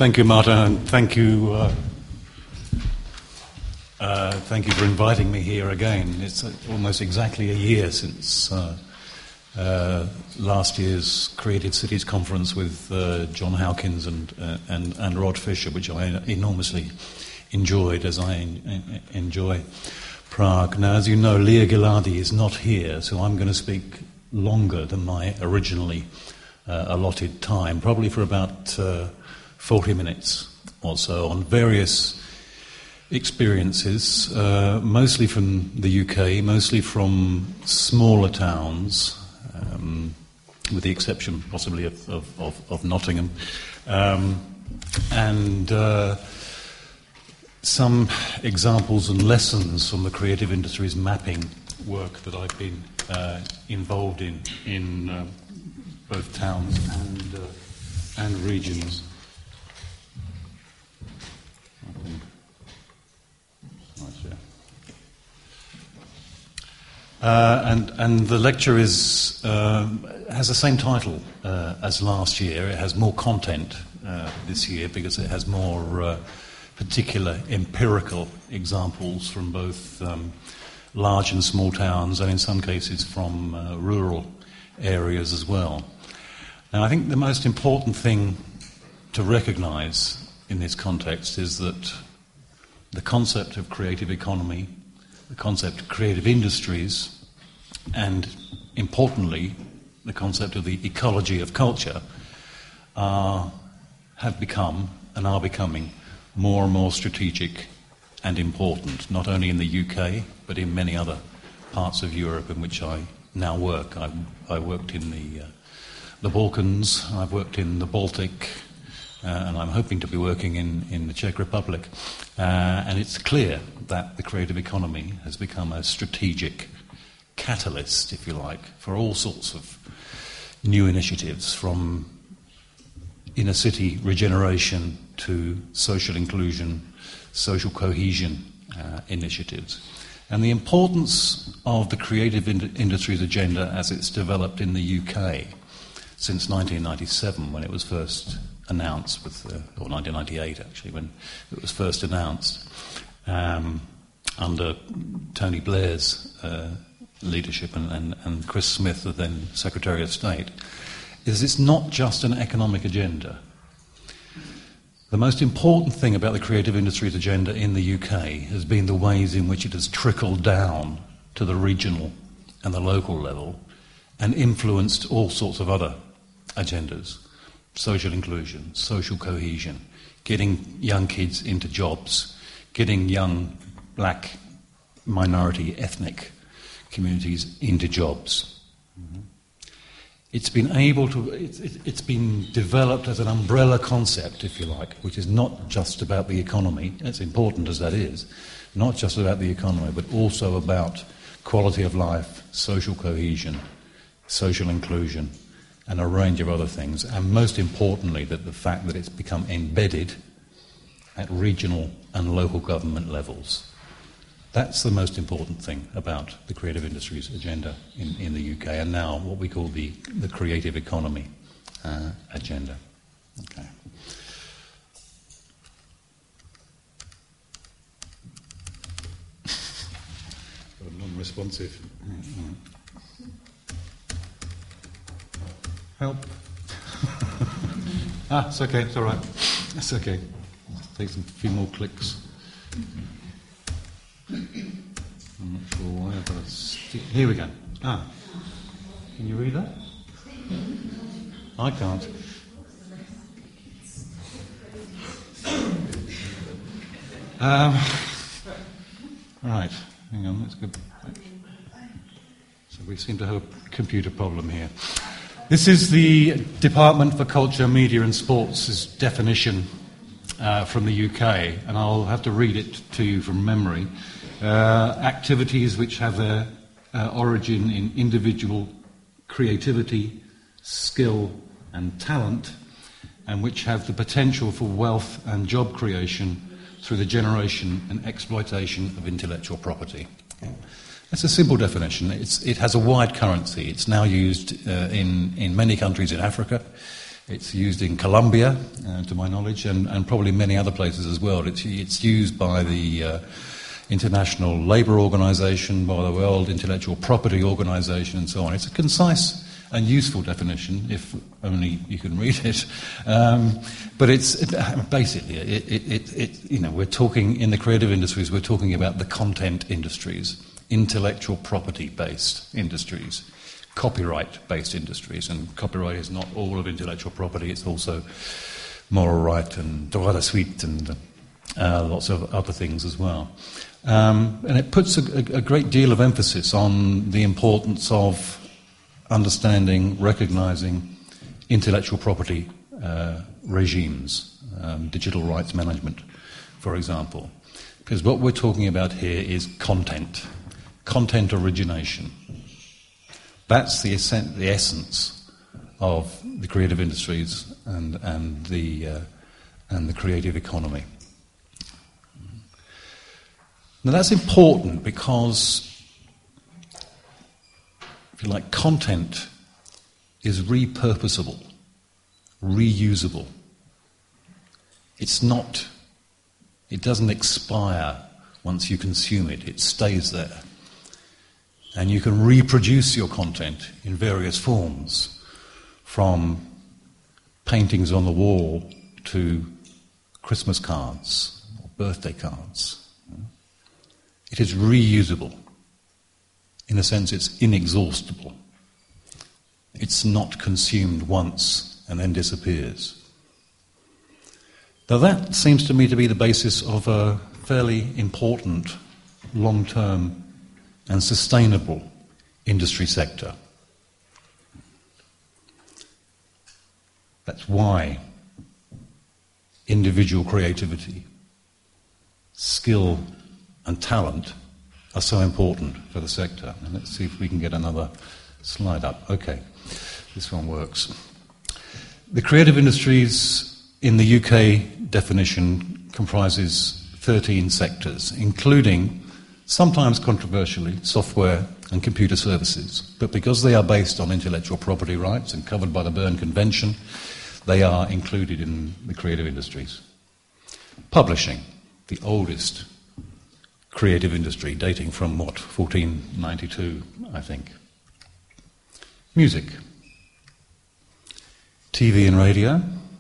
Thank you, Martin, and thank you for inviting me here again. It's almost exactly a year since last year's Creative Cities Conference with John Hawkins and Rod Fisher, which I enormously enjoyed, as I enjoy Prague. Now, as you know, Leah Giladi is not here, so I'm going to speak longer than my originally allotted time, probably for about 40 minutes or so, on various experiences, mostly from the UK, mostly from smaller towns, with the exception possibly of Nottingham, and some examples and lessons from the creative industries mapping work that I've been involved in both towns and regions. And the lecture has the same title as last year. It has more content this year because it has more particular empirical examples from both large and small towns, and in some cases from rural areas as well. Now, I think the most important thing to recognise in this context is that the concept of creative economy, the concept of creative industries, and importantly, the concept of the ecology of culture have become and are becoming more and more strategic and important, not only in the UK, but in many other parts of Europe in which I now work. I worked in the Balkans, I've worked in the Baltic, and I'm hoping to be working in the Czech Republic. And it's clear that the creative economy has become a strategic catalyst, if you like, for all sorts of new initiatives, from inner city regeneration to social inclusion, social cohesion initiatives. And the importance of the creative industries agenda as it's developed in the UK since 1997, when it was first announced, or 1998 actually, when it was first announced under Tony Blair's leadership and Chris Smith, the then Secretary of State, is it's not just an economic agenda. The most important thing about the creative industries agenda in the UK has been the ways in which it has trickled down to the regional and the local level and influenced all sorts of other agendas. Social inclusion, social cohesion, getting young kids into jobs, getting young black minority ethnic communities into jobs. Mm-hmm. It's been developed as an umbrella concept, if you like, which is not just about the economy, as important as that is, not just about the economy, but also about quality of life, social cohesion, social inclusion, and a range of other things, and most importantly, that the fact that it's become embedded at regional and local government levels. That's the most important thing about the creative industries agenda in the UK, and now what we call the creative economy agenda. Okay. Non-responsive. Help. It's okay, it's all right. It's okay. Take a few more clicks. I'm not sure why, but here we go. Can you read that? I can't. Right, hang on, let's go back. So we seem to have a computer problem here. This is the Department for Culture, Media and Sports' definition from the UK, and I'll have to read it to you from memory. Activities which have their origin in individual creativity, skill and talent, and which have the potential for wealth and job creation through the generation and exploitation of intellectual property. That's a simple definition. It has a wide currency. It's now used in many countries in Africa. It's used in Colombia, to my knowledge, and probably many other places as well. It's used by the International Labour Organization, by the World Intellectual Property Organization, and so on. It's a concise and useful definition, if only you can read it. But it's basically, we're talking in the creative industries. We're talking about the content industries, intellectual property-based industries, copyright-based industries, and copyright is not all of intellectual property. It's also moral right and droit de suite and lots of other things as well. And it puts a great deal of emphasis on the importance of understanding, recognizing intellectual property regimes, digital rights management, for example. Because what we're talking about here is content origination. That's the essence of the creative industries and the creative economy. Now that's important because, if you like, content is repurposable, reusable. It doesn't expire once you consume it. It stays there. And you can reproduce your content in various forms, from paintings on the wall to Christmas cards or birthday cards. It is reusable. In a sense, it's inexhaustible. It's not consumed once and then disappears. Now that seems to me to be the basis of a fairly important, long-term and sustainable industry sector. That's why individual creativity, skill and talent are so important for the sector. And let's see if we can get another slide up. Okay, this one works. The creative industries in the UK definition comprises 13 sectors, including, sometimes controversially, software and computer services. But because they are based on intellectual property rights and covered by the Berne Convention, they are included in the creative industries. Publishing, the oldest creative industry, dating from, 1492, I think. Music, TV and radio,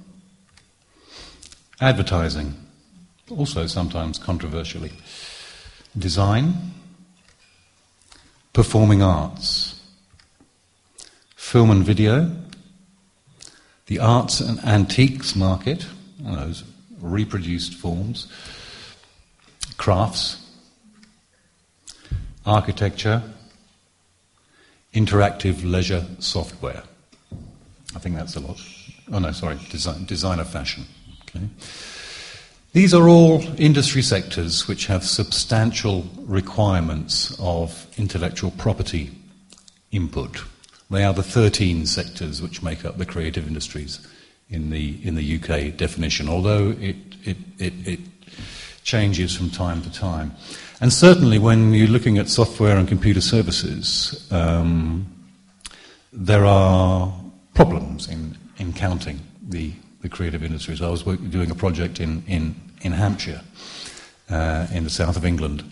advertising, also sometimes controversially, design, performing arts, film and video, the arts and antiques market, those reproduced forms, crafts, architecture, interactive leisure software. I think that's a lot. Oh no, sorry, designer fashion. Okay. These are all industry sectors which have substantial requirements of intellectual property input. They are the 13 sectors which make up the creative industries in the UK definition, although it changes from time to time. And certainly when you're looking at software and computer services, there are problems in counting the creative industries. I was doing a project in Hampshire, in the south of England,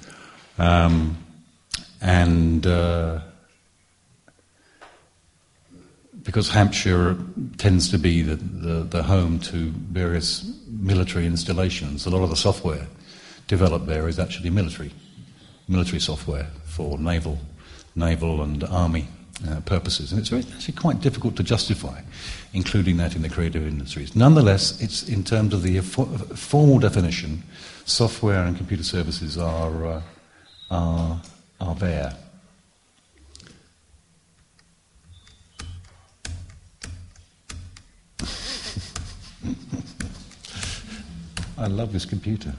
and because Hampshire tends to be the home to various military installations, a lot of the software developed there is actually military software for naval and army purposes, and it's actually quite difficult to justify including that in the creative industries. Nonetheless, it's in terms of the formal definition, software and computer services are there. I love this computer.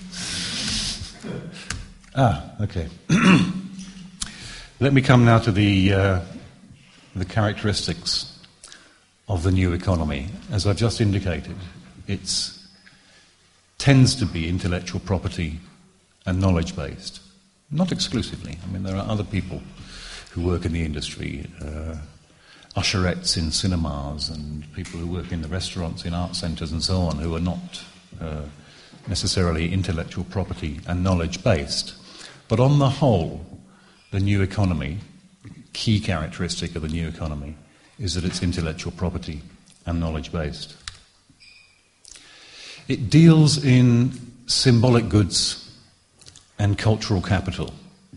Okay. Let me come now to the characteristics of the new economy. As I've just indicated, it tends to be intellectual property and knowledge-based. Not exclusively. I mean, there are other people who work in the industry, usherettes in cinemas and people who work in the restaurants, in art centres and so on, who are not necessarily intellectual property and knowledge-based. But on the whole, the new economy, key characteristic of the new economy, is that it's intellectual property and knowledge-based. It deals in symbolic goods and cultural capital.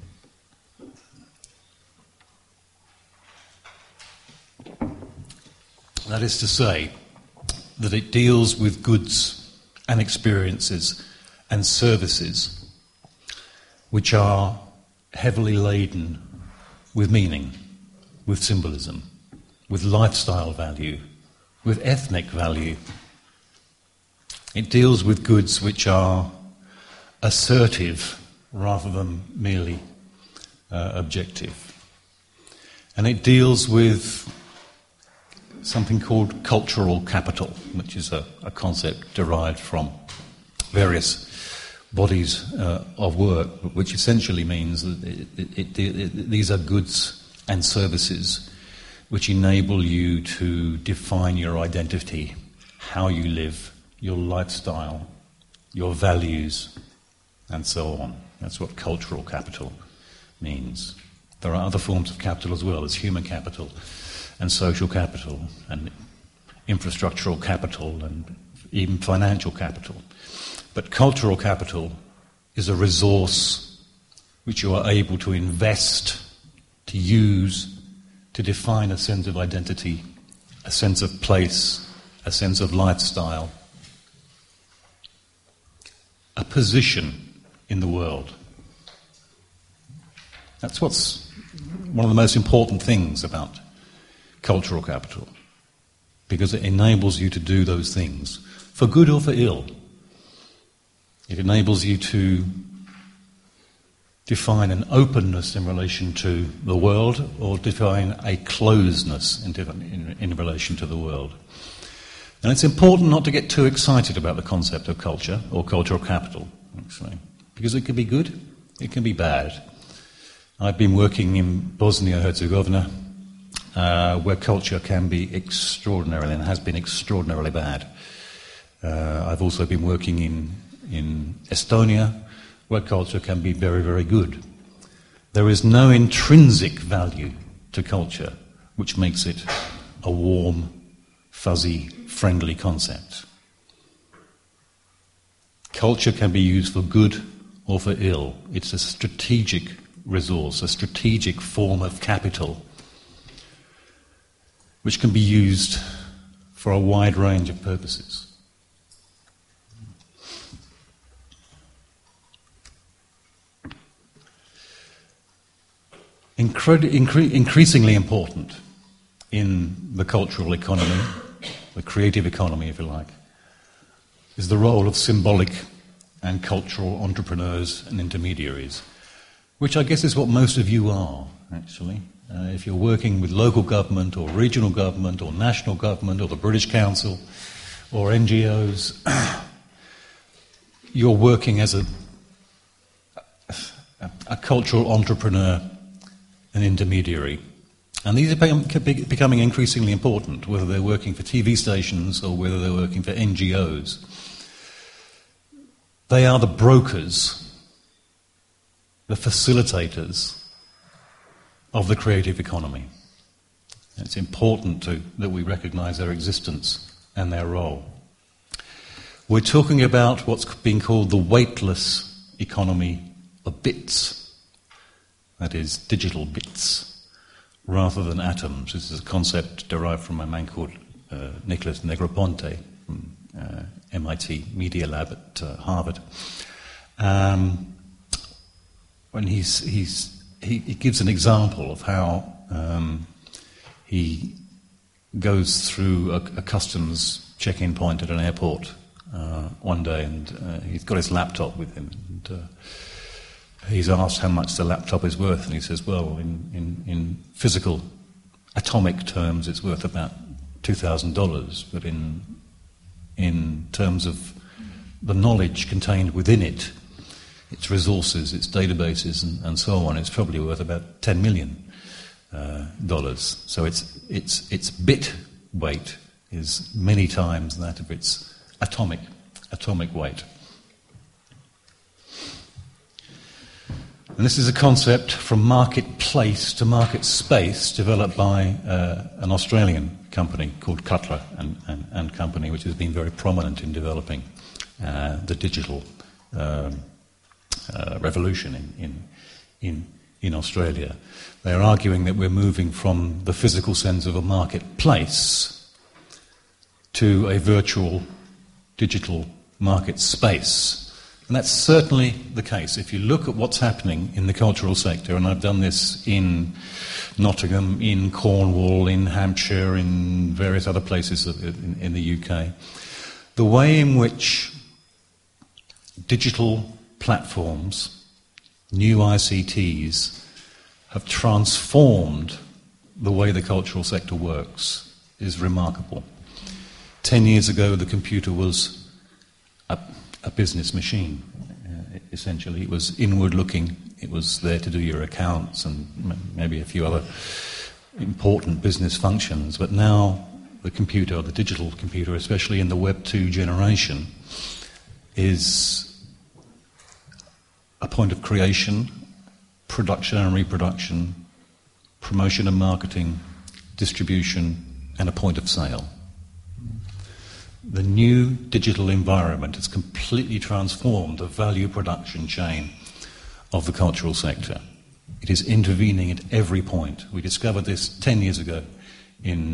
That is to say, that it deals with goods and experiences and services which are heavily laden with meaning, with symbolism, with lifestyle value, with ethnic value. It deals with goods which are assertive rather than merely objective. And it deals with something called cultural capital, which is a concept derived from various bodies of work, which essentially means that these are goods and services which enable you to define your identity, how you live, your lifestyle, your values, and so on. That's what cultural capital means. There are other forms of capital as well. There's human capital and social capital and infrastructural capital and even financial capital. But cultural capital is a resource which you are able to invest, to use, to define a sense of identity, a sense of place, a sense of lifestyle, a position in the world. That's what's one of the most important things about cultural capital, because it enables you to do those things, for good or for ill. It enables you to define an openness in relation to the world or define a closedness in relation to the world. And it's important not to get too excited about the concept of culture or cultural capital, actually, because it can be good, it can be bad. I've been working in Bosnia-Herzegovina, where culture can be extraordinarily, and has been extraordinarily bad. I've also been working in Estonia, where culture can be very, very good. There is no intrinsic value to culture which makes it a warm, fuzzy, friendly concept. Culture can be used for good or for ill. It's a strategic resource, a strategic form of capital, which can be used for a wide range of purposes. Increasingly important in the cultural economy, the creative economy, if you like, is the role of symbolic and cultural entrepreneurs and intermediaries, which I guess is what most of you are, actually. If you're working with local government or regional government or national government or the British Council or NGOs, you're working as a cultural entrepreneur and intermediary. And these are becoming increasingly important, whether they're working for TV stations or whether they're working for NGOs. They are the brokers, the facilitators of the creative economy. It's important that we recognise their existence and their role. We're talking about what's being called the weightless economy of bits. That is, digital bits, rather than atoms. This is a concept derived from a man called Nicholas Negroponte from MIT Media Lab at Harvard. When he gives an example of how he goes through a customs check-in point at an airport one day, and he's got his laptop with him. And, he's asked how much the laptop is worth, and he says, well, in physical, atomic terms, it's worth about $2,000, but in terms of the knowledge contained within it, its resources, its databases, and so on, it's probably worth about 10 million. dollars. So its bit weight is many times that of its atomic weight. And this is a concept from marketplace to market space developed by an Australian company called Cutler and Company, which has been very prominent in developing the digital revolution in Australia. They are arguing that we're moving from the physical sense of a marketplace to a virtual digital market space. And that's certainly the case. If you look at what's happening in the cultural sector, and I've done this in Nottingham, in Cornwall, in Hampshire, in various other places in the UK, the way in which digital platforms, new ICTs, have transformed the way the cultural sector works is remarkable. 10 years ago, the computer was a business machine, essentially. It was inward-looking. It was there to do your accounts and maybe a few other important business functions. But now the computer, the digital computer, especially in the Web 2 generation, is a point of creation, production and reproduction, promotion and marketing, distribution, and a point of sale. The new digital environment has completely transformed the value production chain of the cultural sector. It is intervening at every point. We discovered this 10 years ago in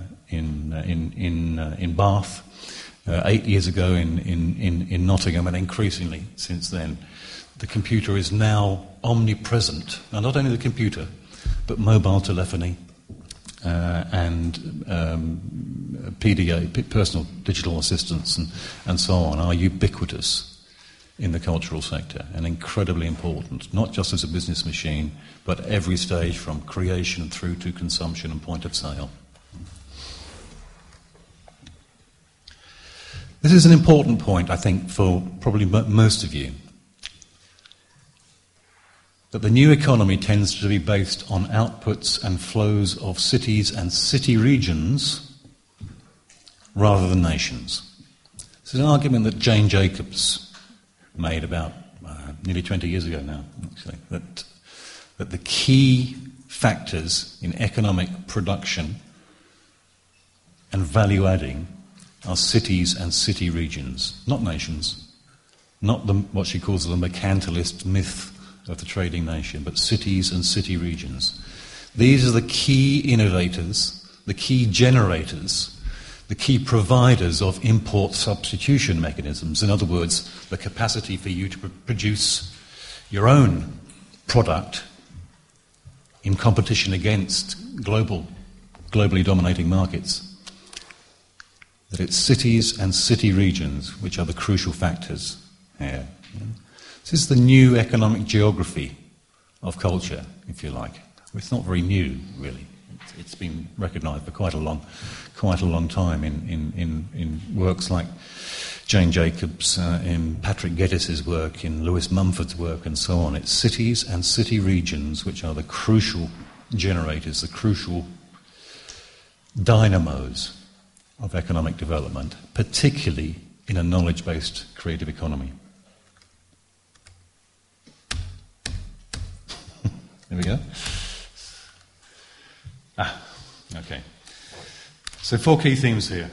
Bath, 8 years ago in Nottingham, and increasingly since then. The computer is now omnipresent, and not only the computer, but mobile telephony, and PDA, personal digital assistants, and so on, are ubiquitous in the cultural sector and incredibly important, not just as a business machine, but every stage from creation through to consumption and point of sale. This is an important point, I think, for probably most of you, that the new economy tends to be based on outputs and flows of cities and city regions rather than nations. This is an argument that Jane Jacobs made about nearly 20 years ago now, actually, that the key factors in economic production and value adding are cities and city regions, not nations, not what she calls the mercantilist myth of the trading nation, but cities and city regions. These are the key innovators, the key generators, the key providers of import substitution mechanisms. In other words, the capacity for you to produce your own product in competition against globally dominating markets. That it's cities and city regions which are the crucial factors here. This is the new economic geography of culture, if you like. It's not very new, really. It's been recognised for quite a long time in works like Jane Jacobs, in Patrick Geddes' work, in Lewis Mumford's work, and so on. It's cities and city regions which are the crucial generators, the crucial dynamos of economic development, particularly in a knowledge-based creative economy. There we go. Okay. So 4 key themes here.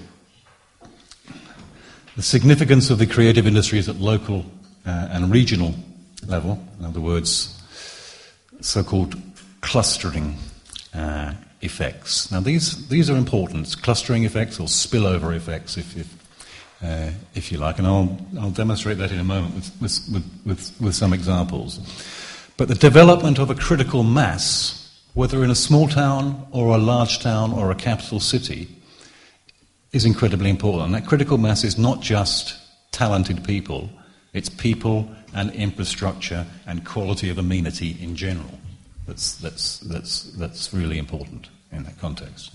The significance of the creative industries at local and regional level, in other words, so-called clustering effects. Now these are important, clustering effects or spillover effects, if you like, and I'll demonstrate that in a moment with some examples. But the development of a critical mass, whether in a small town or a large town or a capital city, is incredibly important. And that critical mass is not just talented people, it's people and infrastructure and quality of amenity in general. That's really important in that context.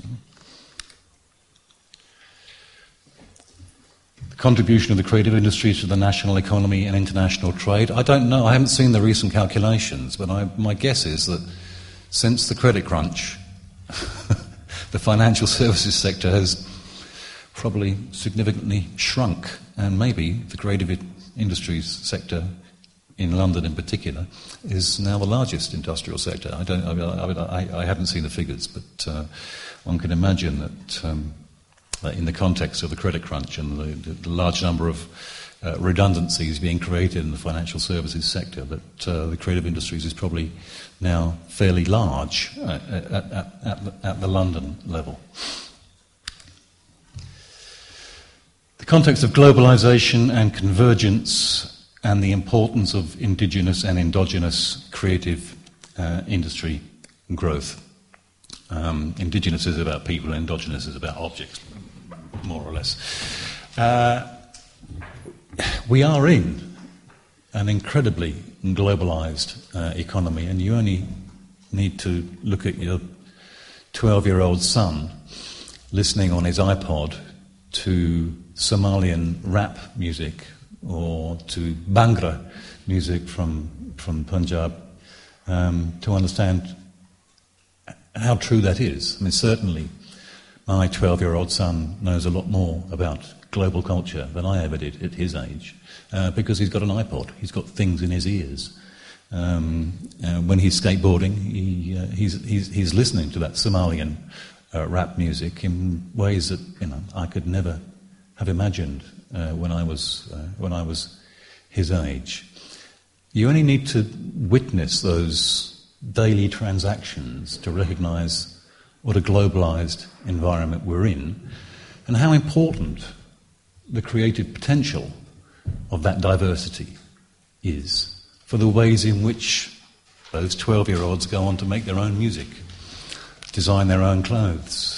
The contribution of the creative industry to the national economy and international trade. I don't know. I haven't seen the recent calculations, but my guess is that since the credit crunch, the financial services sector has probably significantly shrunk, and maybe the creative industries sector in London in particular is now the largest industrial sector. I haven't seen the figures, but one can imagine that in the context of the credit crunch and the large number of redundancies being created in the financial services sector, that the creative industries is probably now fairly large at the London level. The context of globalization and convergence and the importance of indigenous and endogenous creative industry growth. Indigenous is about people, endogenous is about objects, more or less. We are in an incredibly globalized economy, and you only need to look at your 12-year-old son listening on his iPod to Somalian rap music or to Bhangra music from Punjab to understand how true that is. I mean, certainly my 12-year-old son knows a lot more about global culture than I ever did at his age, because he's got an iPod. He's got things in his ears. When he's skateboarding, he's listening to that Somalian rap music in ways that I could never have imagined when I was his age. You only need to witness those daily transactions to recognise what a globalised environment we're in, and how important the creative potential of that diversity is for the ways in which those 12-year-olds go on to make their own music, design their own clothes,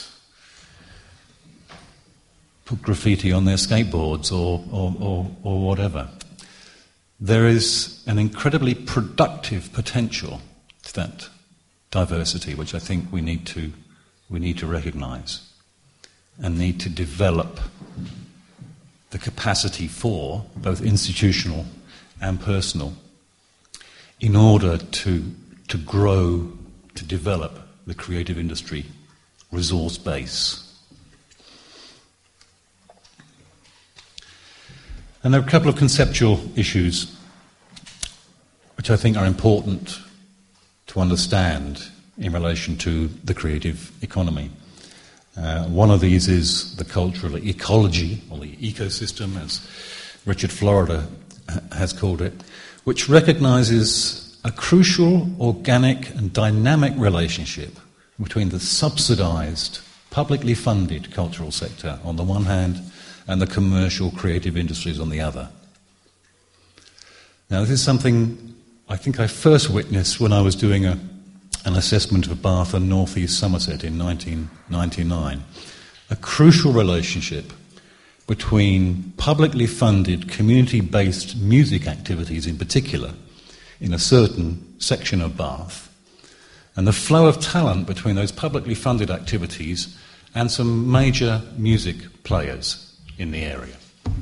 put graffiti on their skateboards or whatever. There is an incredibly productive potential to that diversity, which I think we need to recognise and need to develop the capacity for, both institutional and personal, in order to grow, to develop the creative industry resource base. And there are a couple of conceptual issues which I think are important to understand in relation to the creative economy. One of these is the cultural ecology, or the ecosystem, as Richard Florida has called it, which recognises a crucial, organic and dynamic relationship between the subsidised, publicly funded cultural sector on the one hand and the commercial creative industries on the other. Now, this is something I think I first witnessed when I was doing an assessment of Bath and North East Somerset in 1999. A crucial relationship between publicly funded, community-based music activities in particular, in a certain section of Bath, and the flow of talent between those publicly funded activities and some major music players in the area.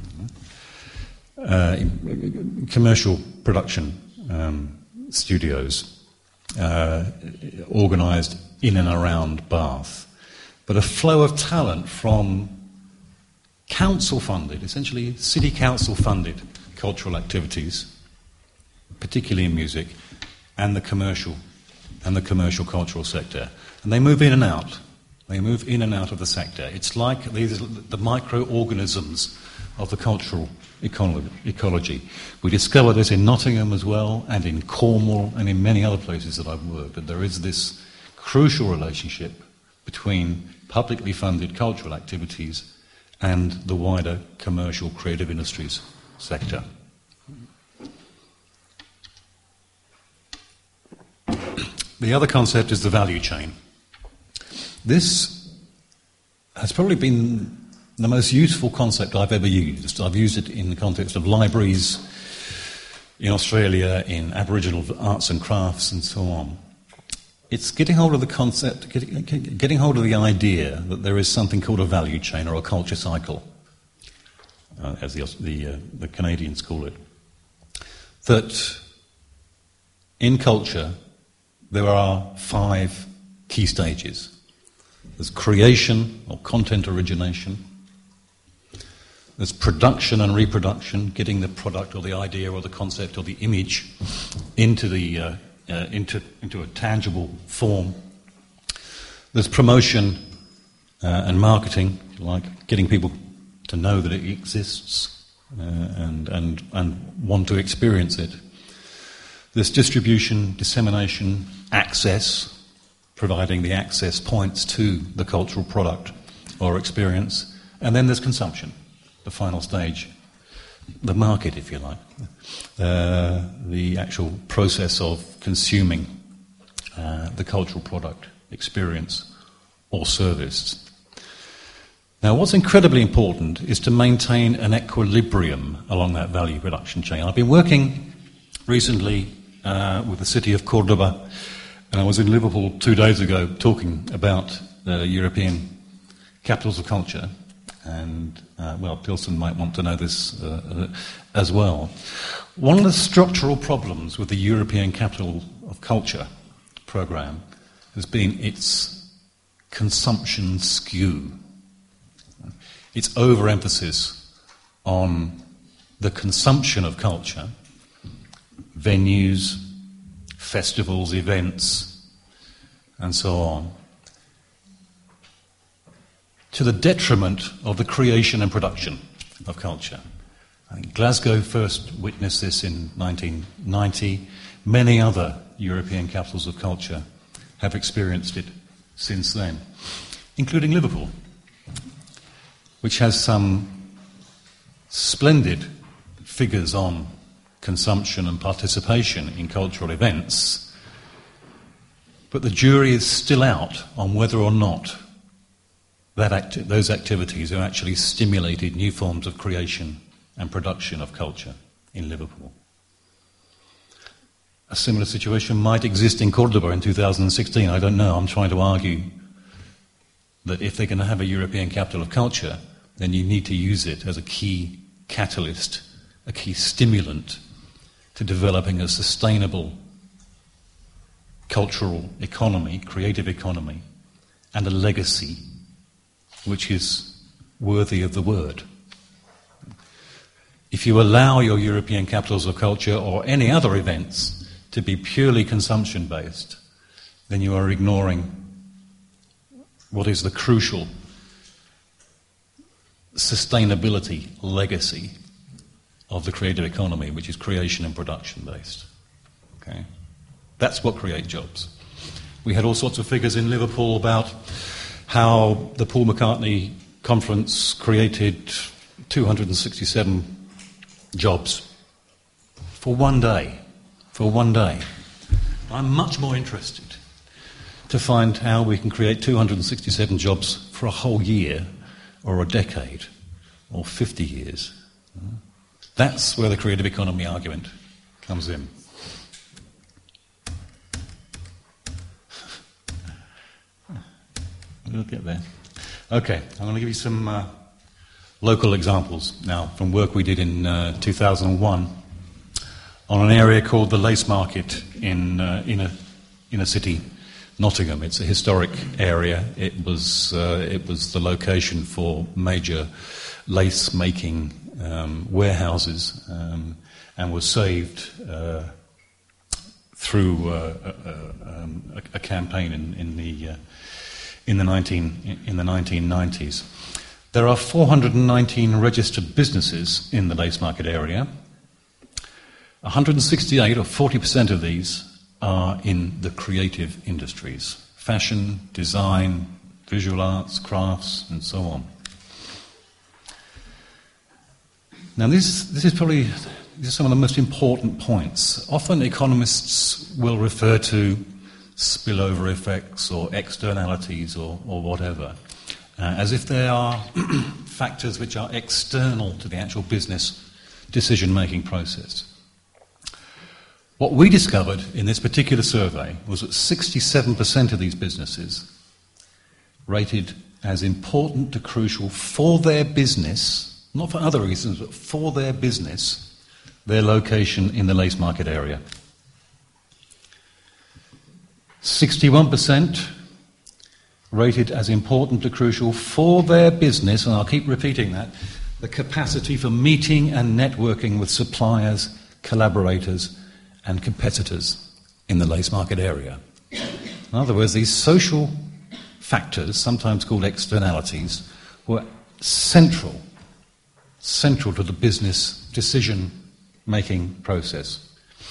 Commercial production studios organised in and around Bath, but a flow of talent from council-funded, essentially city council-funded cultural activities, particularly in music, and the commercial cultural sector. And they move in and out. They move in and out of the sector. It's like these are the microorganisms of the cultural ecology. We discover this in Nottingham as well, and in Cornwall, and in many other places that I've worked. That there is this crucial relationship between publicly funded cultural activities and the wider commercial creative industries sector. The other concept is the value chain. This has probably been the most useful concept I've ever used. I've used it in the context of libraries in Australia, in Aboriginal arts and crafts, and so on. It's getting hold of the concept, getting hold of the idea that there is something called a value chain or a culture cycle, as the Canadians call it. That in culture, there are 5 key stages. There's creation or content origination. There's production and reproduction, getting the product or the idea or the concept or the image into a tangible form. There's promotion and marketing, if you like, getting people to know that it exists and want to experience it. There's distribution, dissemination, access, providing the access points to the cultural product or experience. And then there's consumption, the final stage, the market, if you like, the actual process of consuming the cultural product, experience, or service. Now, what's incredibly important is to maintain an equilibrium along that value production chain. I've been working recently with the city of Cordoba, and I was in Liverpool 2 days ago talking about European capitals of culture, and, Pilson might want to know this as well. One of the structural problems with the European Capital of Culture programme has been its consumption skew. Its overemphasis on the consumption of culture, venues, festivals, events, and so on, to the detriment of the creation and production of culture. I think Glasgow first witnessed this in 1990. Many other European capitals of culture have experienced it since then, including Liverpool, which has some splendid figures on consumption and participation in cultural events, but the jury is still out on whether or not those activities have actually stimulated new forms of creation and production of culture in Liverpool. A similar situation might exist in Cordoba in 2016. I don't know. I'm trying to argue that if they're going to have a European capital of culture, then you need to use it as a key catalyst, a key stimulant to developing a sustainable cultural economy, creative economy, and a legacy which is worthy of the word. If you allow your European capitals of culture or any other events to be purely consumption-based, then you are ignoring what is the crucial sustainability legacy of the creative economy, which is creation and production-based. Okay? That's what creates jobs. We had all sorts of figures in Liverpool about how the Paul McCartney conference created 267 jobs for one day. For one day. I'm much more interested to find how we can create 267 jobs for a whole year or a decade or 50 years. That's where the creative economy argument comes in. We'll get there. Okay, I'm going to give you some local examples now from work we did in 2001 on an area called the Lace Market in a city, Nottingham. It's a historic area. It was the location for major lace-making warehouses and was saved through a campaign in the 1990s. There are 419 registered businesses in the Lace Market area. 168, or 40% of these, are in the creative industries: fashion, design, visual arts, crafts, and so on. Now, these are some of the most important points. Often economists will refer to spillover effects or externalities or whatever, as if they are factors which are external to the actual business decision-making process. What we discovered in this particular survey was that 67% of these businesses rated as important to crucial for their business, not for other reasons, but for their business, their location in the Lace Market area. 61% rated as important to crucial for their business, and I'll keep repeating that, the capacity for meeting and networking with suppliers, collaborators and competitors in the lace market area. In other words, these social factors, sometimes called externalities, were central to the business decision-making process.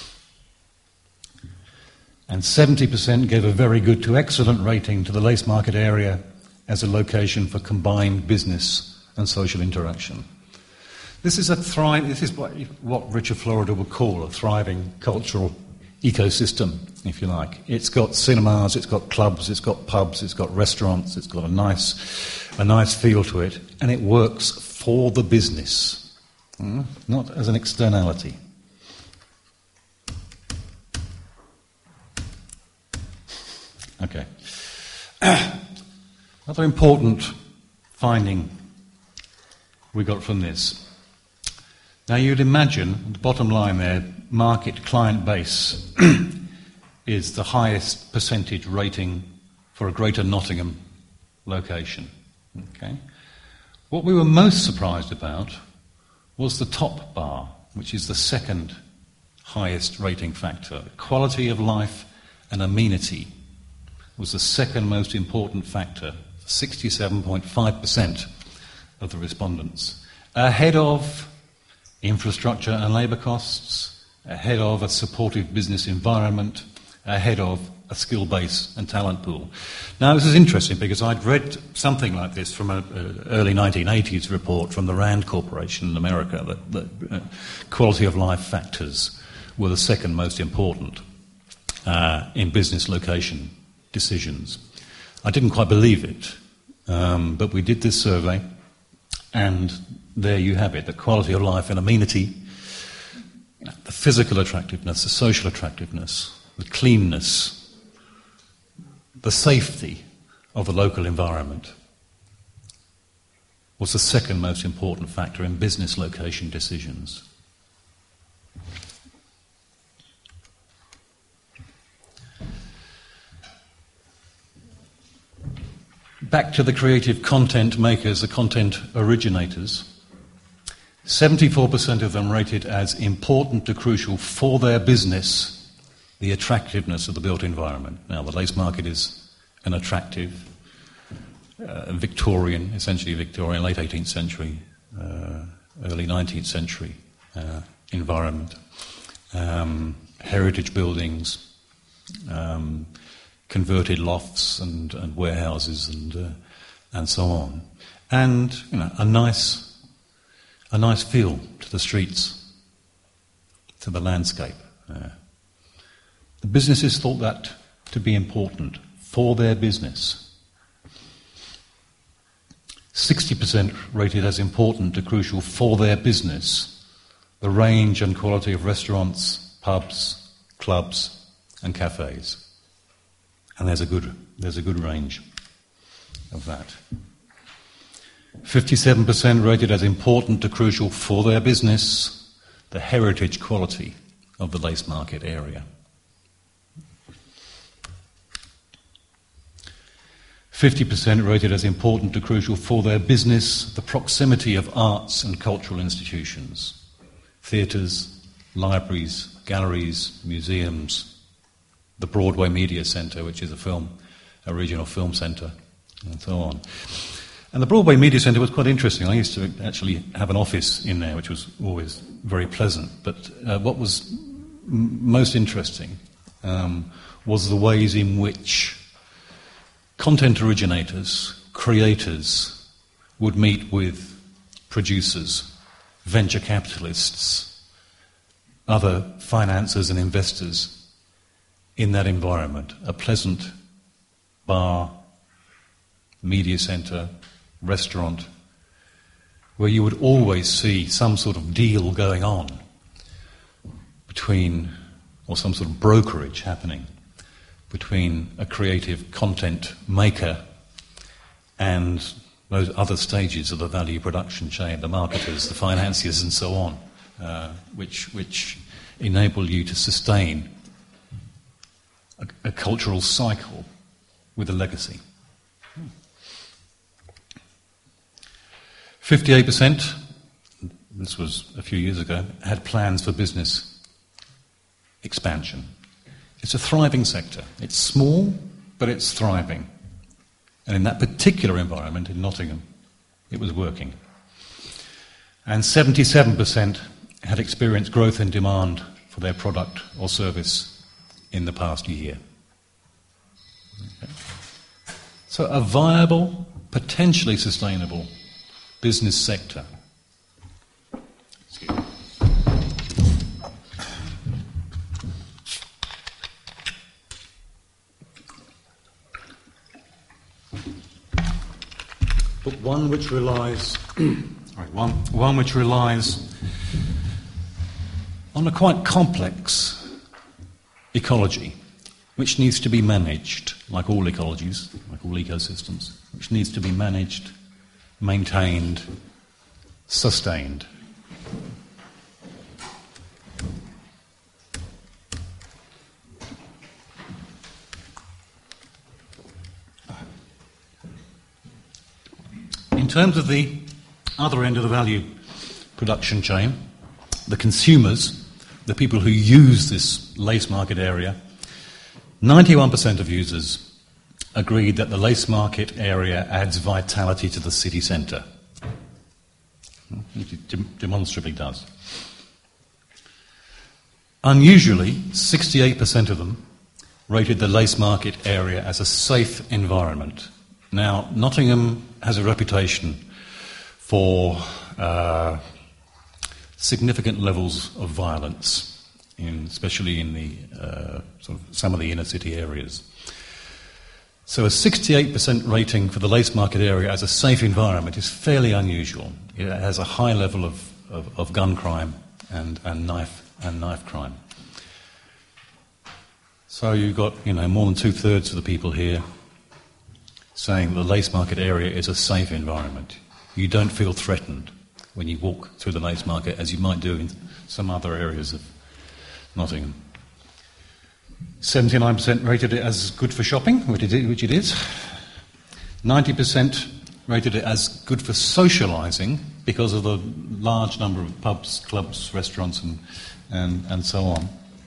And 70% gave a very good to excellent rating to the lace market area as a location for combined business and social interaction. This is what Richard Florida would call a thriving cultural ecosystem, if you like. It's got cinemas, it's got clubs, it's got pubs, it's got restaurants, it's got a nice feel to it, and it works for the business, not as an externality. Okay. Another important finding we got from this. Now you'd imagine, the bottom line there, market client base is the highest percentage rating for a Greater Nottingham location. Okay. What we were most surprised about was the top bar, which is the second highest rating factor. Quality of life and amenity was the second most important factor, 67.5% of the respondents, ahead of infrastructure and labour costs, ahead of a supportive business environment, ahead of a skill base and talent pool. Now, this is interesting because I'd read something like this from an early 1980s report from the Rand Corporation in America, that quality of life factors were the second most important in business location decisions. I didn't quite believe it, but we did this survey, and there you have it, the quality of life and amenity, the physical attractiveness, the social attractiveness, the cleanness, the safety of the local environment was the second most important factor in business location decisions. Back to the creative content makers, the content originators. 74% of them rated as important to crucial for their business the attractiveness of the built environment. Now, the lace market is an attractive, Victorian, essentially Victorian, late 18th century, early 19th century environment. Heritage buildings, converted lofts and warehouses and so on, and a nice feel to the streets, to the landscape. The businesses thought that to be important for their business. 60% rated as important to crucial for their business the range and quality of restaurants, pubs, clubs, and cafes. And there's a good range of that. 57% rated as important to crucial for their business the heritage quality of the lace market area. 50% rated as important to crucial for their business the proximity of arts and cultural institutions, theatres, libraries, galleries, museums, the Broadway Media Centre, which is a regional film centre, and so on. And the Broadway Media Centre was quite interesting. I used to actually have an office in there, which was always very pleasant. But what was most interesting was the ways in which content originators, creators, would meet with producers, venture capitalists, other financiers and investors in that environment. A pleasant bar, media centre, restaurant, where you would always see some sort of deal going on between, or some sort of brokerage happening between a creative content maker and those other stages of the value production chain, the marketers, the financiers and so on, which enable you to sustain a cultural cycle with a legacy. 58%, this was a few years ago, had plans for business expansion. It's a thriving sector. It's small, but it's thriving. And in that particular environment in Nottingham, it was working. And 77% had experienced growth in demand for their product or service in the past year. Okay. So a viable, potentially sustainable business sector. Excuse me. But one which relies one which relies on a quite complex ecology, which needs to be managed, like all ecologies, like all ecosystems, which needs to be managed, maintained, sustained. In terms of the other end of the value production chain, the consumers, the people who use this lace market area, 91% of users agreed that the lace market area adds vitality to the city centre. It demonstrably does. Unusually, 68% of them rated the lace market area as a safe environment. Now, Nottingham has a reputation for significant levels of violence, especially in the some of the inner city areas. So a 68% rating for the lace market area as a safe environment is fairly unusual. It has a high level of gun crime and knife crime. So you've got more than 2/3 of the people here saying the lace market area is a safe environment. You don't feel threatened when you walk through the lace market as you might do in some other areas of Nottingham. 79% rated it as good for shopping, which it is. 90% rated it as good for socialising because of the large number of pubs, clubs, restaurants and so on.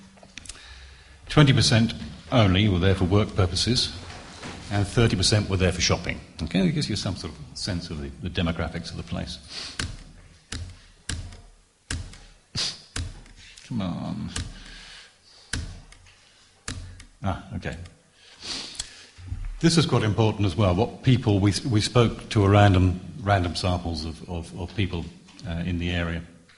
20% only were there for work purposes, and 30% were there for shopping. Okay, it gives you some sort of sense of the demographics of the place. Come on. Okay. This is quite important as well. What people we spoke to a random samples of people in the area,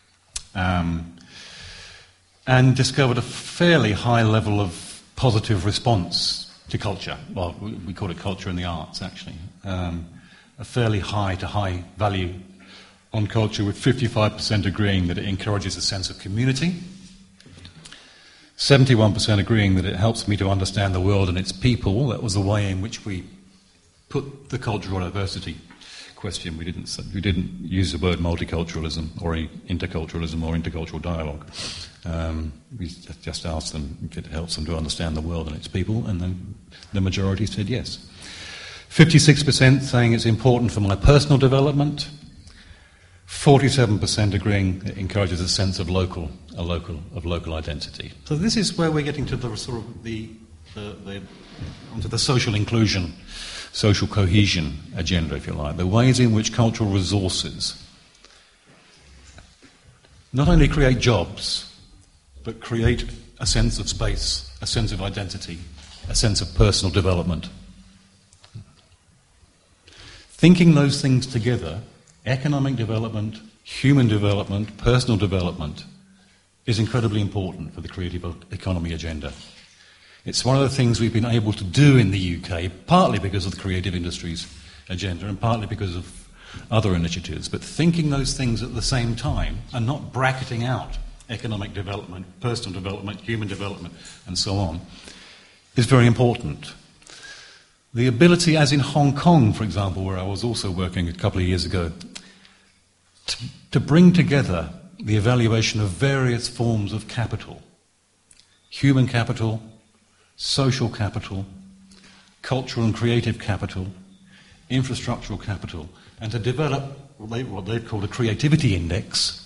and discovered a fairly high level of positive response to culture. Well, we call it culture in the arts, actually. A fairly high to high value on culture, with 55% agreeing that it encourages a sense of community, 71% agreeing that it helps me to understand the world and its people. That was the way in which we put the cultural diversity question. We didn't use the word multiculturalism or interculturalism or intercultural dialogue. We just asked them if it helps them to understand the world and its people, and then the majority said yes. 56% saying it's important for my personal development. 47% agreeing it encourages a sense of local identity. So this is where we're getting to the sort of onto the social inclusion, social cohesion agenda, if you like. The ways in which cultural resources not only create jobs, but create a sense of space, a sense of identity, a sense of personal development. Thinking those things together, economic development, human development, personal development, is incredibly important for the creative economy agenda. It's one of the things we've been able to do in the UK, partly because of the creative industries agenda and partly because of other initiatives. But thinking those things at the same time and not bracketing out economic development, personal development, human development, and so on, is very important. The ability, as in Hong Kong, for example, where I was also working a couple of years ago, to bring together the evaluation of various forms of capital, human capital, social capital, cultural and creative capital, infrastructural capital, and to develop what they've called a creativity index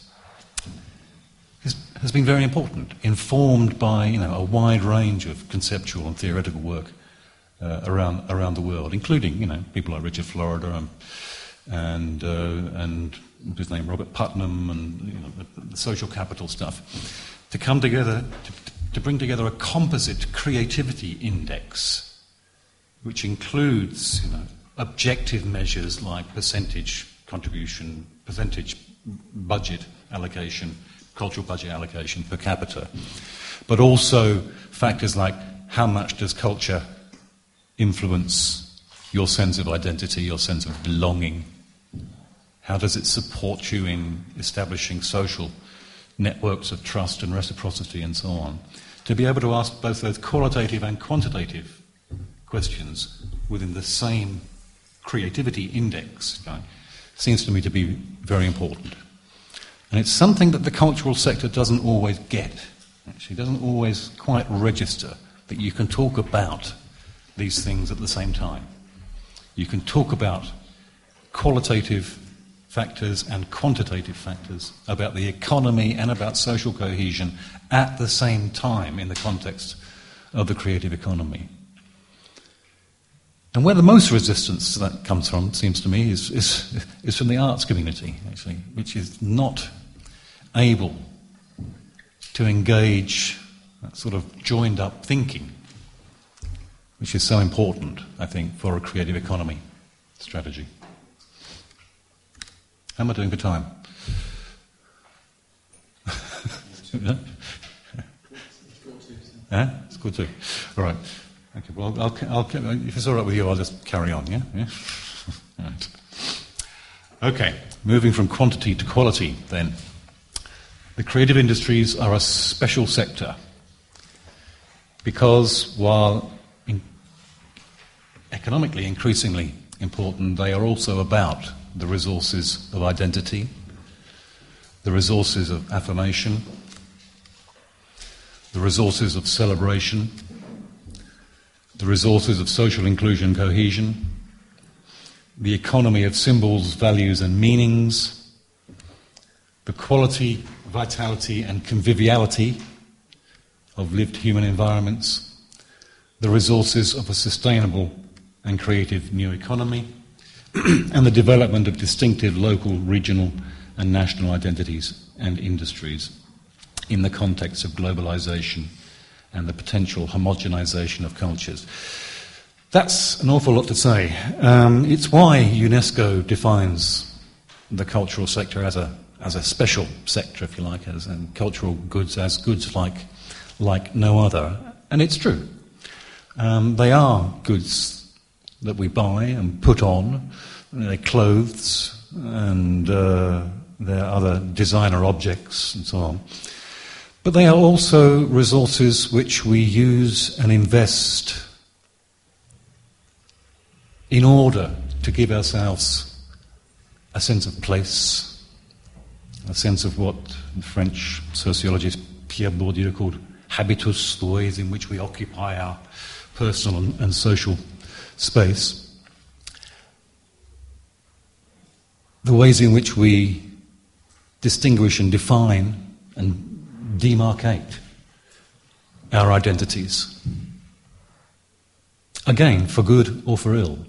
has been very important, informed by a wide range of conceptual and theoretical work around the world, including people like Richard Florida and his name Robert Putnam and the social capital stuff, to come together to bring together a composite creativity index, which includes objective measures like percentage contribution, percentage budget allocation, cultural budget allocation per capita, but also factors like how much does culture influence your sense of identity, your sense of belonging? How does it support you in establishing social networks of trust and reciprocity and so on? To be able to ask both those qualitative and quantitative questions within the same creativity index seems to me to be very important. And it's something that the cultural sector doesn't always get. Actually, doesn't always quite register that you can talk about these things at the same time. You can talk about qualitative factors and quantitative factors, about the economy and about social cohesion at the same time in the context of the creative economy. And where the most resistance to that comes from, it seems to me, is from the arts community, actually, which is not able to engage that sort of joined-up thinking, which is so important, I think, for a creative economy strategy. How am I doing for time? Yeah? It's good too. All right. Okay. Well, if it's all right with you, I'll just carry on. Yeah. Yeah. All right. Okay. Moving from quantity to quality, then. The creative industries are a special sector because, while economically increasingly important, they are also about the resources of identity, the resources of affirmation, the resources of celebration, the resources of social inclusion and cohesion, the economy of symbols, values and meanings, the quality, vitality and conviviality of lived human environments, the resources of a sustainable and creative new economy, and the development of distinctive local, regional and national identities and industries in the context of globalization and the potential homogenization of cultures. That's an awful lot to say. It's why UNESCO defines the cultural sector as a special sector, if you like, and cultural goods as goods like no other. And it's true. They are goods that we buy and put on. They're clothes and they're other designer objects and so on. But they are also resources which we use and invest in order to give ourselves a sense of place, a sense of what the French sociologist Pierre Bourdieu called habitus, the ways in which we occupy our personal and social space, the ways in which we distinguish and define and demarcate our identities. Again, for good or for ill.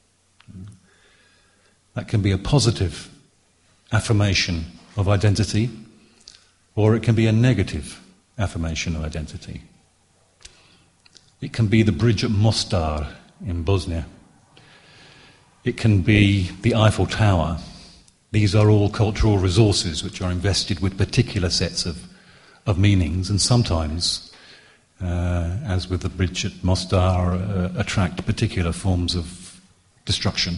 That can be a positive affirmation of identity, or it can be a negative affirmation of identity. It can be the bridge at Mostar in Bosnia. It can be the Eiffel Tower. These are all cultural resources which are invested with particular sets of meanings, and sometimes, as with the bridge at Mostar, attract particular forms of destruction.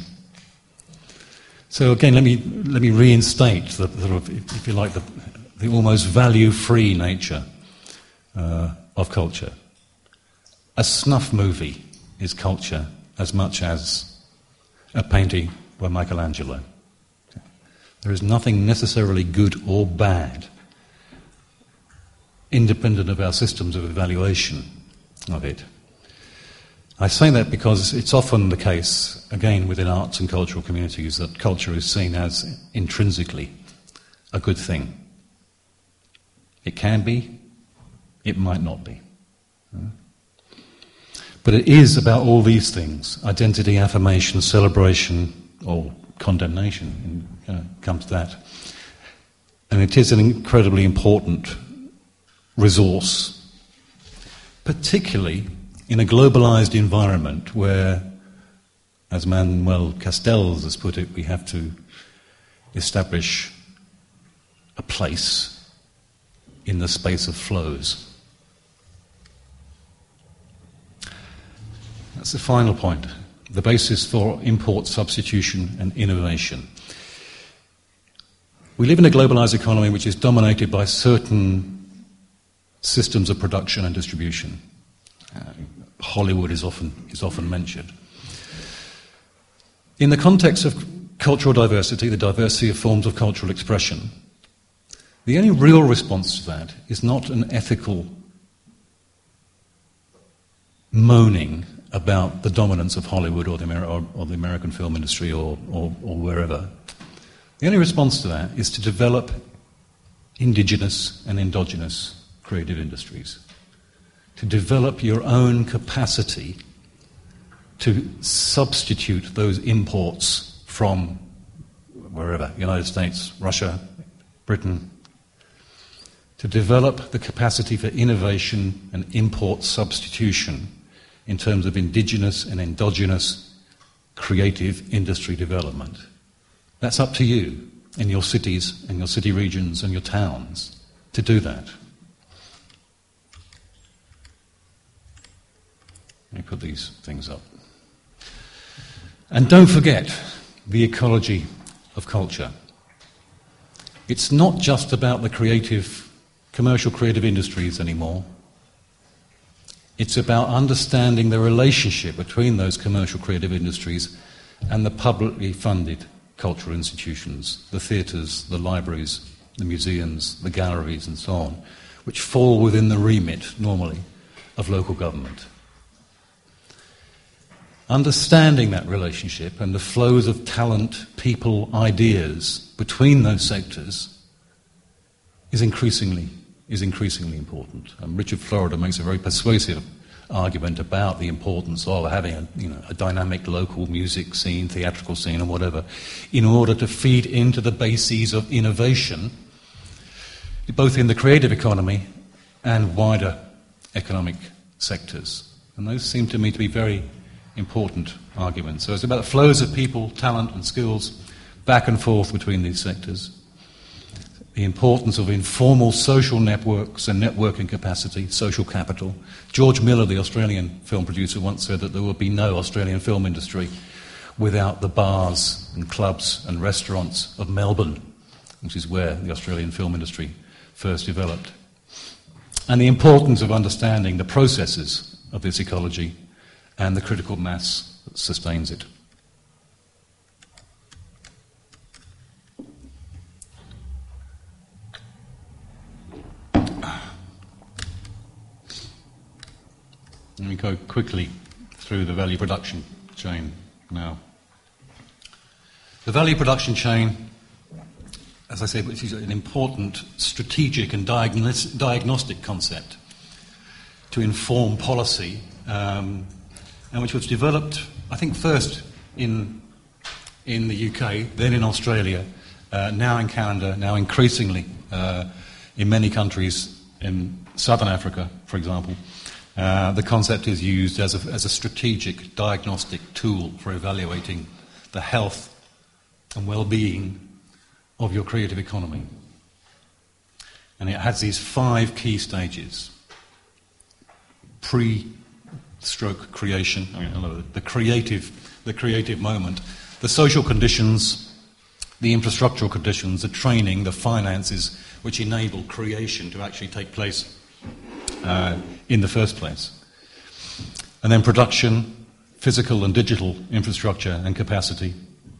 So again, let me reinstate the sort of, if you like, the almost value-free nature of culture. A snuff movie is culture as much as a painting by Michelangelo. There is nothing necessarily good or bad, independent of our systems of evaluation of it. I say that because it's often the case, again, within arts and cultural communities, that culture is seen as intrinsically a good thing. It can be, it might not be. But it is about all these things: identity, affirmation, celebration, or condemnation, come to that. And it is an incredibly important resource, particularly in a globalized environment where, as Manuel Castells has put it, we have to establish a place in the space of flows. That's the final point, the basis for import substitution and innovation. We live in a globalized economy which is dominated by certain systems of production and distribution. Hollywood is often mentioned. In the context of cultural diversity, the diversity of forms of cultural expression, the only real response to that is not an ethical moaning about the dominance of Hollywood or the American film industry or wherever. The only response to that is to develop indigenous and endogenous creative industries, to develop your own capacity to substitute those imports from wherever, United States, Russia, Britain, to develop the capacity for innovation and import substitution in terms of indigenous and endogenous creative industry development. That's up to you in your cities and your city regions and your towns to do that. Let me put these things up. And don't forget the ecology of culture. It's not just about the commercial creative industries anymore. It's about understanding the relationship between those commercial creative industries and the publicly funded cultural institutions, the theatres, the libraries, the museums, the galleries and so on, which fall within the remit, normally, of local government. Understanding that relationship and the flows of talent, people, ideas between those sectors is increasingly important. Richard Florida makes a very persuasive argument about the importance of having a dynamic local music scene, theatrical scene, and whatever, in order to feed into the bases of innovation, both in the creative economy and wider economic sectors. And those seem to me to be very important arguments. So it's about the flows of people, talent, and skills back and forth between these sectors. The importance of informal social networks and networking capacity, social capital. George Miller, the Australian film producer, once said that there would be no Australian film industry without the bars and clubs and restaurants of Melbourne, which is where the Australian film industry first developed. And the importance of understanding the processes of this ecology and the critical mass that sustains it. Let me go quickly through the value production chain now. The value production chain, as I said, which is an important strategic and diagnostic concept to inform policy, and which was developed, I think, first in the UK, then in Australia, now in Canada, now increasingly in many countries in Southern Africa, for example. The concept is used as a strategic diagnostic tool for evaluating the health and well-being of your creative economy. And it has these 5 key stages. Pre-stroke creation, the creative moment, the social conditions, the infrastructural conditions, the training, the finances which enable creation to actually take place in the first place. And then production, physical and digital infrastructure and capacity.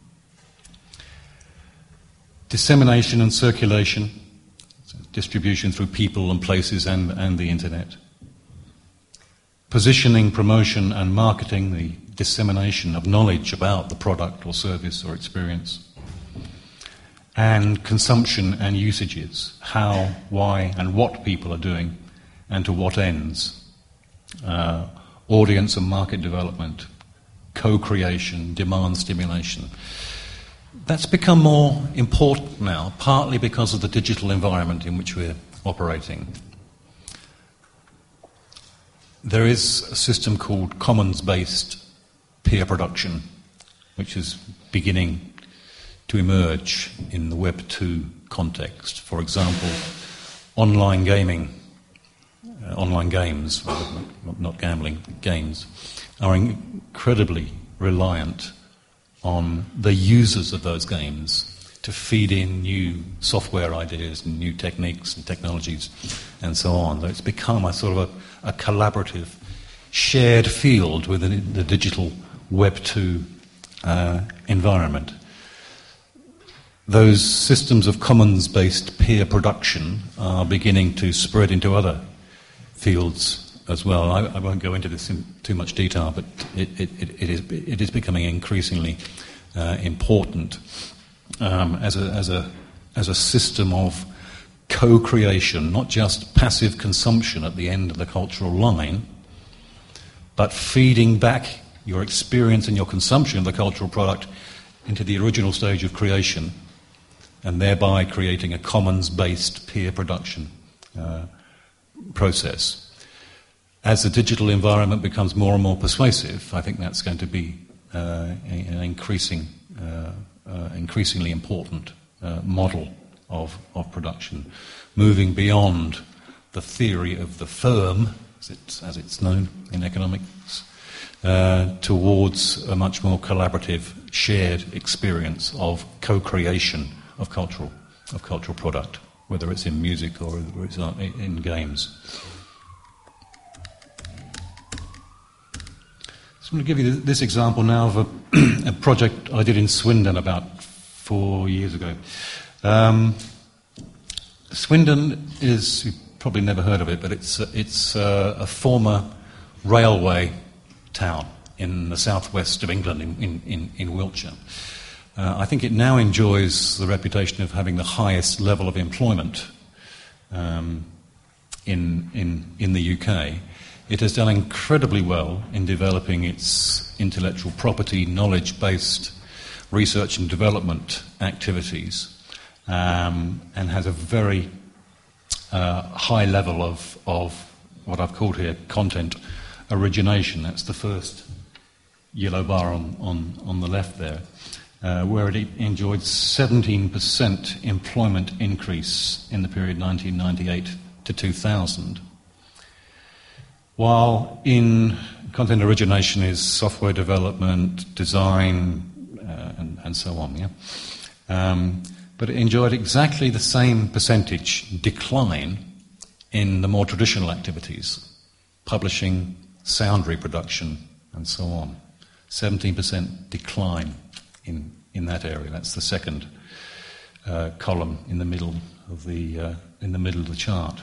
Dissemination and circulation, distribution through people and places and the internet. positioning, promotion and marketing, the dissemination of knowledge about the product or service or experience, and consumption and usages, how, why and what people are doing and to what ends, audience and market development, co-creation, demand stimulation. That's become more important now, partly because of the digital environment in which we're operating. There is a system called commons-based peer production, which is beginning to emerge in the Web 2 context. For example, online gaming, online games, not gambling, games, are incredibly reliant on the users of those games to feed in new software ideas and new techniques and technologies and so on. It's become a sort of a collaborative, shared field within the digital Web 2 environment. Those systems of commons-based peer production are beginning to spread into other fields as well. I won't go into this in too much detail, but it is becoming increasingly important as a system of co-creation, not just passive consumption at the end of the cultural line, but feeding back your experience and your consumption of the cultural product into the original stage of creation, and thereby creating a commons-based peer production process. As the digital environment becomes more and more persuasive, I think that's going to be an increasingly important model of production, moving beyond the theory of the firm, as it's known in economics, towards a much more collaborative, shared experience of co-creation of cultural product, whether it's in music or whether it's in games. So I'm going to give you this example now of a project I did in Swindon about 4 years ago. Swindon is, you've probably never heard of it, but it's a former railway town in the southwest of England, in Wiltshire. I think it now enjoys the reputation of having the highest level of employment in the UK. It has done incredibly well in developing its intellectual property, knowledge-based research and development activities, and has a very high level of what I've called here content origination. That's the first yellow bar on the left there, where it enjoyed 17% employment increase in the period 1998 to 2000. While in content origination is software development, design, and so on, but it enjoyed exactly the same percentage decline in the more traditional activities, publishing, sound reproduction, and so on. 17% decline in that area. That's the second column in the middle of the chart.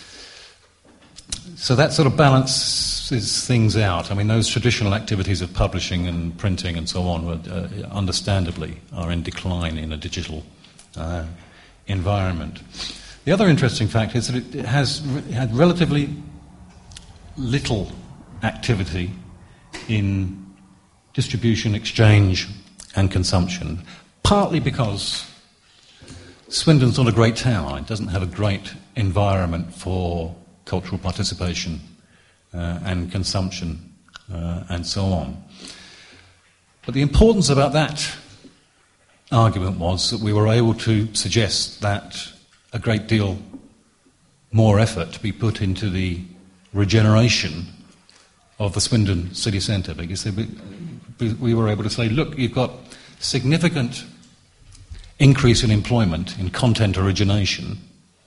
So that sort of balances things out. I mean, those traditional activities of publishing and printing and so on, understandably, are in decline in a digital environment. The other interesting fact is that it had relatively little activity in distribution, exchange, and consumption, partly because Swindon's not a great town. It doesn't have a great environment for cultural participation and consumption and so on. But the importance about that argument was that we were able to suggest that a great deal more effort be put into the regeneration of the Swindon city centre, because we were able to say, look, you've got significant increase in employment in content origination,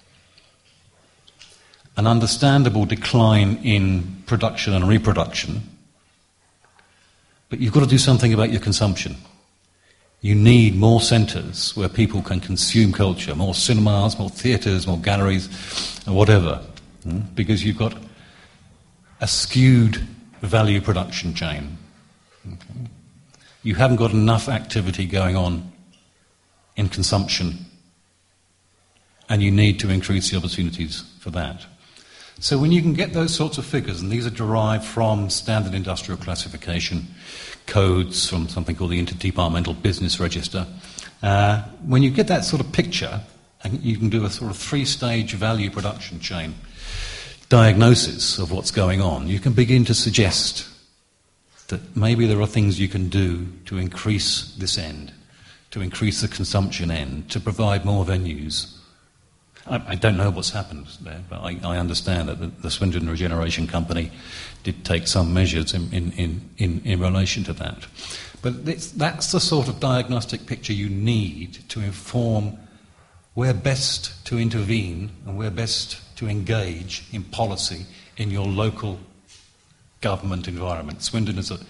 an understandable decline in production and reproduction, but you've got to do something about your consumption. You need more centres where people can consume culture, more cinemas, more theatres, more galleries, or whatever, because you've got a skewed value production chain. Okay. You haven't got enough activity going on in consumption, and you need to increase the opportunities for that. So when you can get those sorts of figures, and these are derived from standard industrial classification codes from something called the Interdepartmental Business Register, when you get that sort of picture, and you can do a sort of three-stage value production chain diagnosis of what's going on, you can begin to suggest that maybe there are things you can do to increase this end, to increase the consumption end, to provide more venues. I don't know what's happened there, but I understand that the Swindon Regeneration Company did take some measures in relation to that. But that's the sort of diagnostic picture you need to inform where best to intervene and where best to engage in policy in your local government environment. Swindon is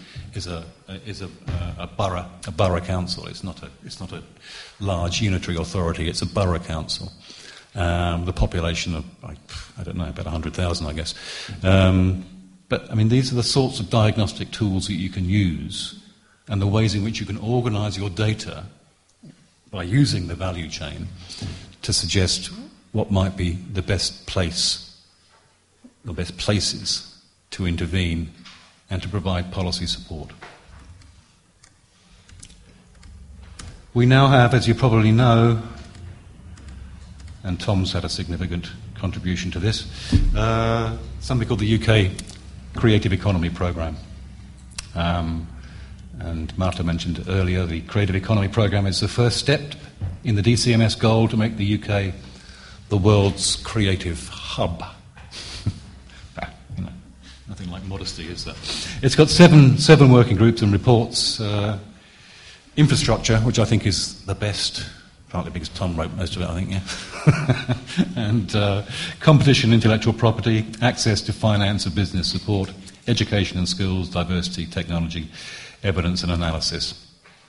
a borough council. It's not a large unitary authority. It's a borough council. The population of I don't know, about 100,000, I guess. But I mean, these are the sorts of diagnostic tools that you can use, and the ways in which you can organise your data by using the value chain to suggest what might be the best place, the best places to intervene and to provide policy support. We now have, as you probably know, and Tom's had a significant contribution to this, something called the UK Creative Economy Programme. And Marta mentioned earlier, the Creative Economy Programme is the first step in the DCMS goal to make the UK the world's creative hub. Nothing like modesty, is there? It's got seven working groups and reports. Infrastructure, which I think is the best, partly because Tom wrote most of it, I think, yeah. And competition, intellectual property, access to finance and business support, education and skills, diversity, technology, evidence and analysis.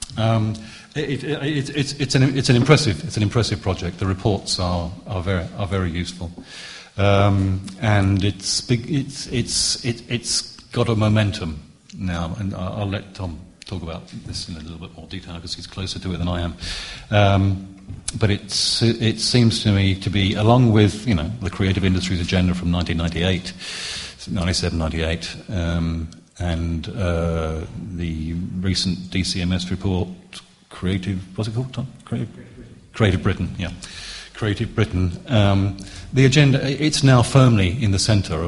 It's an impressive project. The reports are very useful. And it's got a momentum now, and I'll let Tom talk about this in a little bit more detail because he's closer to it than I am. But it seems to me to be, along with the Creative Industries Agenda from 1998, 97, 98, and the recent DCMS report, what's it called, Tom? Creative Britain, yeah. Creative Britain. The agenda, it's now firmly in the centre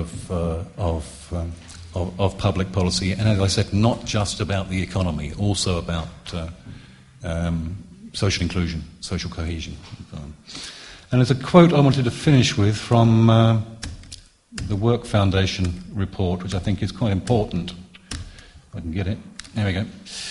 of public policy, and as I said, not just about the economy, also about social inclusion, social cohesion. And there's a quote I wanted to finish with from the Work Foundation report, which I think is quite important. If I can get it. There we go.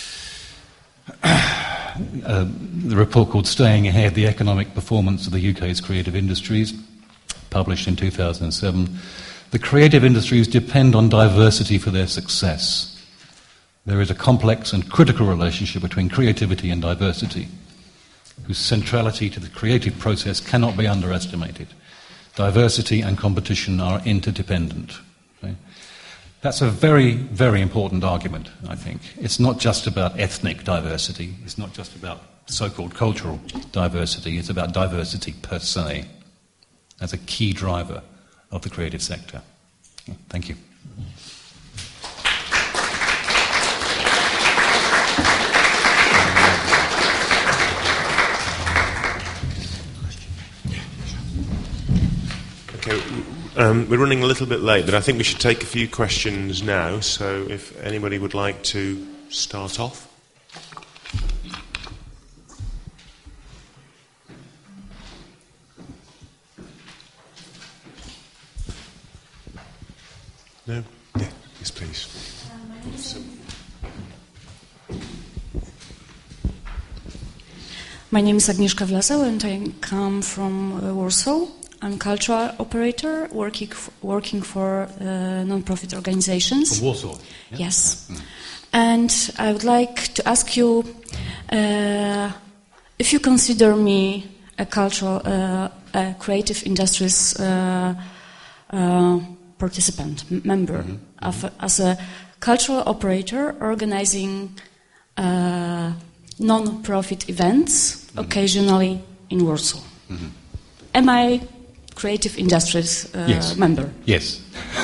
The report called Staying Ahead, the Economic Performance of the UK's Creative Industries, published in 2007. The creative industries depend on diversity for their success. There is a complex and critical relationship between creativity and diversity, whose centrality to the creative process cannot be underestimated. Diversity and competition are interdependent. Okay? That's a very, very important argument, I think. It's not just about ethnic diversity. It's not just about so-called cultural diversity. It's about diversity per se as a key driver of the creative sector. Okay, thank you. Okay, we're running a little bit late, but I think we should take a few questions now. So if anybody would like to start off. No? Yeah, yes, please. My name is Agnieszka Wlaseł and I come from Warsaw. I'm a cultural operator working for non-profit organizations. From Warsaw? Yeah? Yes. Mm. And I would like to ask you if you consider me a cultural, a creative industries participant, member, as a cultural operator organizing non-profit events, occasionally in Warsaw. Am I Creative Industries Yes. member? Yes.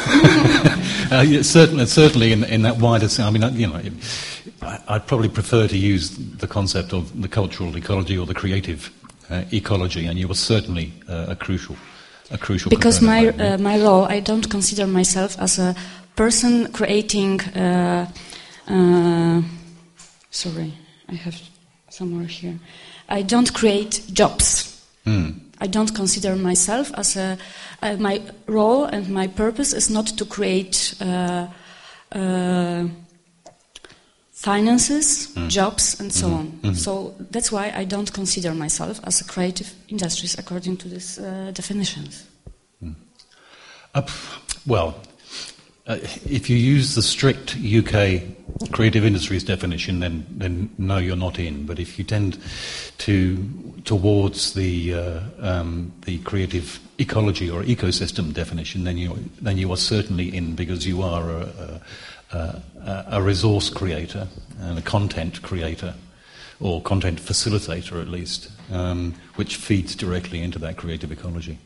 Certainly in that wider sense. I mean, I'd probably prefer to use the concept of the cultural ecology or the creative ecology, and you were certainly a crucial Because component of that. my role, I don't consider myself as a person creating. Sorry, I have somewhere here. I don't create jobs. I don't consider myself as my role and my purpose is not to create finances, jobs, and so on. So that's why I don't consider myself as a creative industries according to these definitions. If you use the strict UK creative industries definition, then no, you're not in. But if you tend towards the creative ecology or ecosystem definition, then you are certainly in, because you are a resource creator and a content creator, or content facilitator at least, which feeds directly into that creative ecology.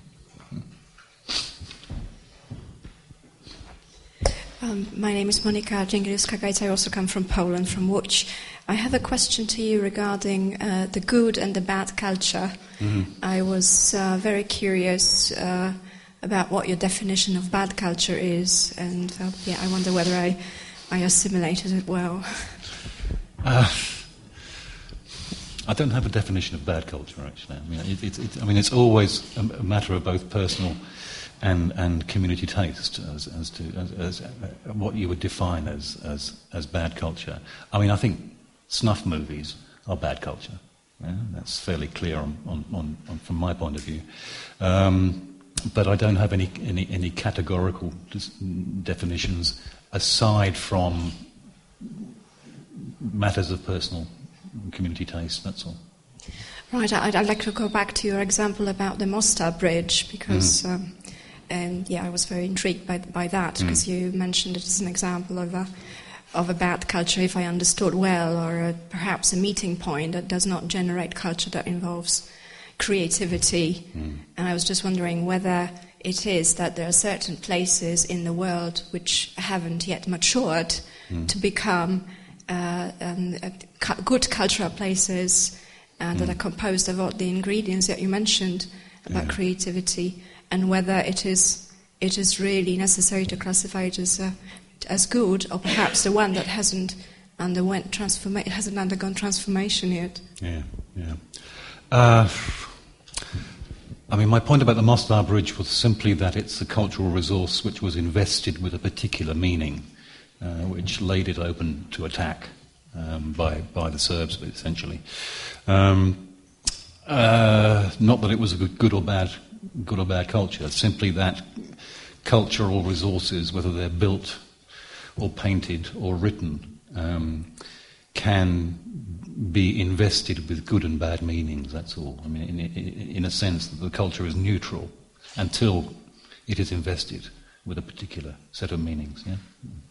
My name is Monika Dzięgielewska-Gajc. I also come from Poland, from Łódź. I have a question to you regarding the good and the bad culture. I was very curious about what your definition of bad culture is, and I wonder whether I assimilated it well. I don't have a definition of bad culture, actually. I mean, it's always a matter of both personal and community taste as to what you would define as bad culture. I mean, I think snuff movies are bad culture. Yeah? That's fairly clear on from my point of view. But I don't have any categorical definitions aside from matters of personal community taste. That's all. Right. I'd like to go back to your example about the Mostar Bridge, because. I was very intrigued by that, because you mentioned it as an example of a bad culture, if I understood well, or perhaps a meeting point that does not generate culture that involves creativity. And I was just wondering whether it is that there are certain places in the world which haven't yet matured to become good cultural places that are composed of all the ingredients that you mentioned about creativity, and whether it is really necessary to classify it as good, or perhaps the one that hasn't undergone transformation yet. I mean, my point about the Mostar Bridge was simply that it's a cultural resource which was invested with a particular meaning, which laid it open to attack by the Serbs, essentially. Not that it was a good or bad culture, simply that cultural resources, whether they're built or painted or written, can be invested with good and bad meanings, that's all. I mean, in a sense, that the culture is neutral until it is invested with a particular set of meanings. Yeah?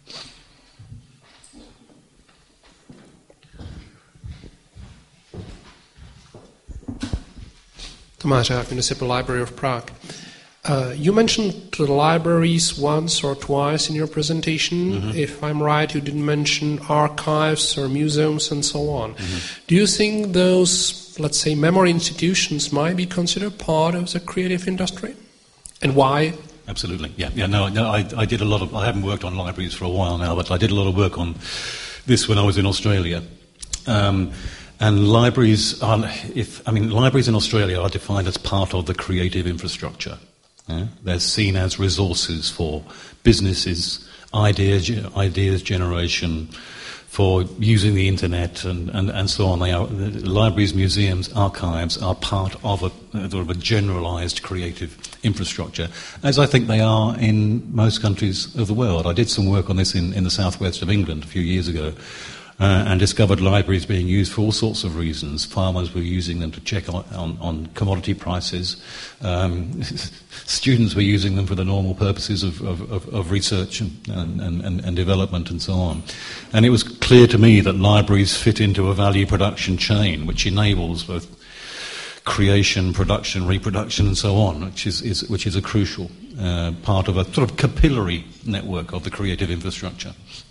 Tomáš, Municipal Library of Prague. You mentioned the libraries once or twice in your presentation. If I'm right, you didn't mention archives or museums and so on. Do you think those, let's say, memory institutions might be considered part of the creative industry? And why? Absolutely, yeah. No, I did a lot of... I haven't worked on libraries for a while now, but I did a lot of work on this when I was in Australia. And libraries libraries in Australia are defined as part of the creative infrastructure. Yeah? They're seen as resources for businesses, ideas generation, for using the internet, and so on. Libraries, museums, archives are part of a sort of a generalised creative infrastructure, as I think they are in most countries of the world. I did some work on this in the southwest of England a few years ago, and discovered libraries being used for all sorts of reasons. Farmers were using them to check on commodity prices. Students were using them for the normal purposes of research and development and so on. And it was clear to me that libraries fit into a value production chain which enables both creation, production, reproduction and so on, which is a crucial part of a sort of capillary network of the creative infrastructure.